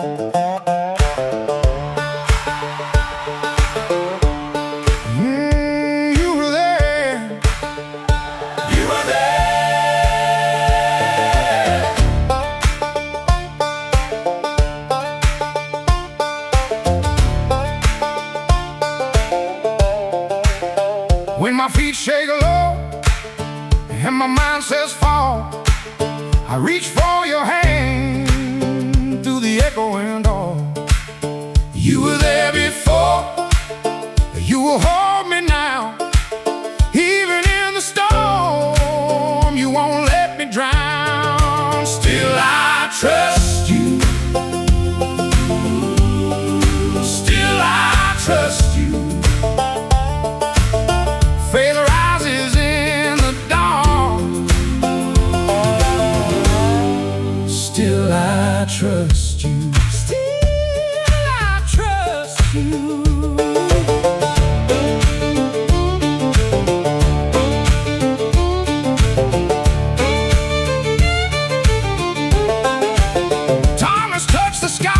You were there. You were there. When my feet shake low and my mind says fall, I reach for your hand through the echoing door. You were there before, you will hold me now. Even in the storm, you won't let me drown. Still I trust you. Still I trust you. Faith rises in the dawn. Still I trust you. Still I trust you. Thomas touched the sky.